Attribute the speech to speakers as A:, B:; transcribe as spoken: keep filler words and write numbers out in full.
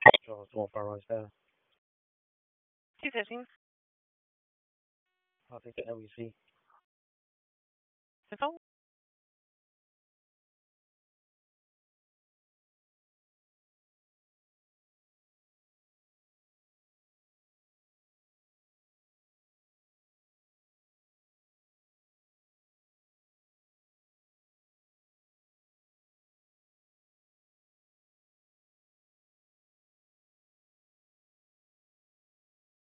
A: Charles one five right there.
B: two fifteen.
A: I'll take the L E C.
B: The phone?